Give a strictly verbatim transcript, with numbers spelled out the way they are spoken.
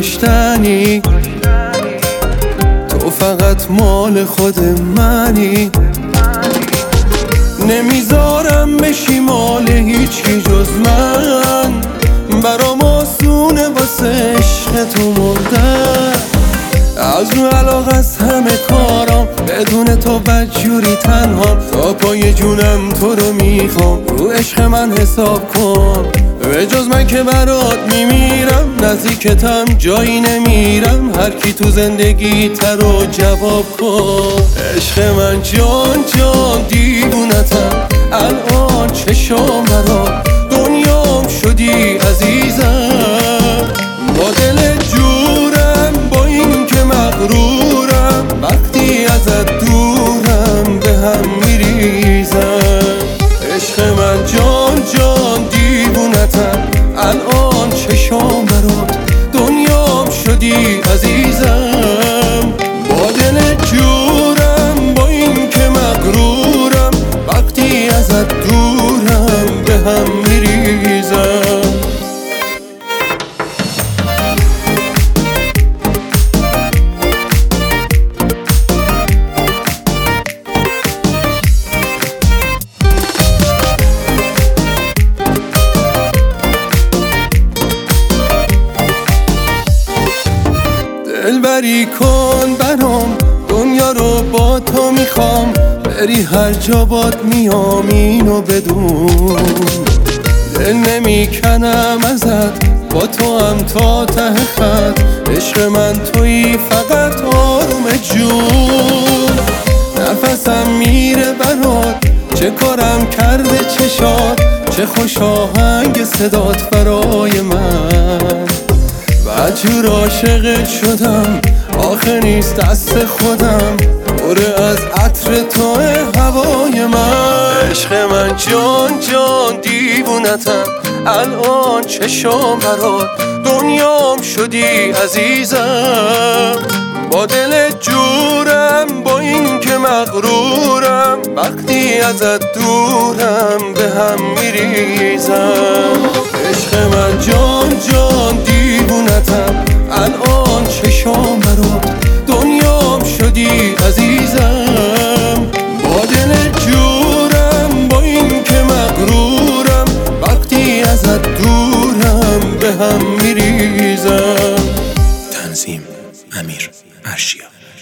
داشتنی، تو فقط مال خود منی. نمیذارم بشی مال هیچی جز من، برام آسونه واسه عشق تو مردن. از رو علاقه از همه کارام، بدون تو بدجوری تنهام. تا پای جونم تو رو میخوام، رو عشق من حساب کن. به جز من که برات میمیرم، نزدیکتم جایی نمیرم. هر کی تو زندگی ترو جواب کن. عشق من جان جان دیوونتم، الان چشام برات دنیام شدی عزیزم. با دل جورم، با این که مغرورم، وقتی ازت دورم به هم میریزم. عشق من جان جان دیوونتم، الان چشام برات دنیام شدی عزیزم. با دل جورم، با این که مغرورم، وقتی ازت دورم به هم میریزم. دلبری کن برام، دنیا رو با تو میخوام. بری هر جا باد میام اینو بدون. دل نمیکنم ازت، با تو هم تا ته خط. عشق من تویی فقط آروم جون. نفسم میره برات، چه کارم کرده چشات. چه خوش آهنگ صدات برای من. بدجور عاشقت شدم، آخه نیست دست خودم. پره از عطر تو هوای من. عشق من جان جان دیوونتم، الان چشام برات دنیام شدی عزیزم. با دل جورم، با این که مغرورم، وقتی ازت دورم به هم میریزم. عشق من جان جان دیوونتم، الان چشام برات دنیام شدی عزیزم. با دل جورم، با این که مغرورم، وقتی ازت دورم به هم میریزم. تنظیم امیر ارشیا.